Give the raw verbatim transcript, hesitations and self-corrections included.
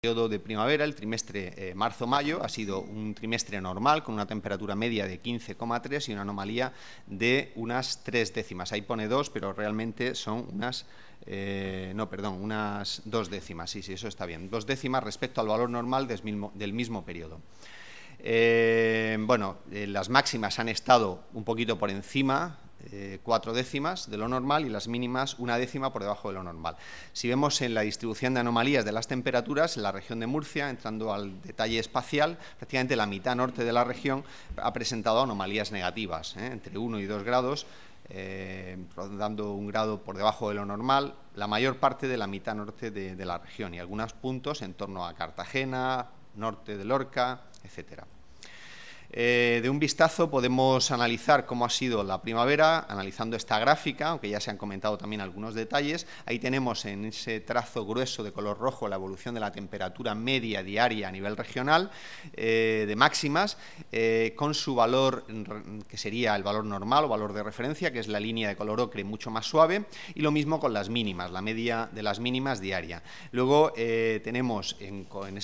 periodo de primavera, el trimestre eh, marzo-mayo, ha sido un trimestre normal con una temperatura media de quince coma tres y una anomalía de unas tres décimas. Ahí pone dos, pero realmente son unas, eh, no, perdón, unas dos décimas. Sí, sí, eso está bien. Dos décimas respecto al valor normal del mismo, del mismo periodo. Eh, bueno, eh, las máximas han estado un poquito por encima, eh, cuatro décimas de lo normal, y las mínimas una décima por debajo de lo normal. Si vemos en la distribución de anomalías de las temperaturas, en la región de Murcia, entrando al detalle espacial, prácticamente la mitad norte de la región ha presentado anomalías negativas, ¿eh? entre uno y dos grados, eh, dando un grado por debajo de lo normal, la mayor parte de la mitad norte de, de la región, y algunos puntos en torno a Cartagena, norte de Lorca, etcétera. Eh, de un vistazo podemos analizar cómo ha sido la primavera, analizando esta gráfica, aunque ya se han comentado también algunos detalles. Ahí tenemos en ese trazo grueso de color rojo la evolución de la temperatura media diaria a nivel regional, eh, de máximas, eh, con su valor, que sería el valor normal o valor de referencia, que es la línea de color ocre mucho más suave, y lo mismo con las mínimas, la media de las mínimas diaria. Luego eh, tenemos en, en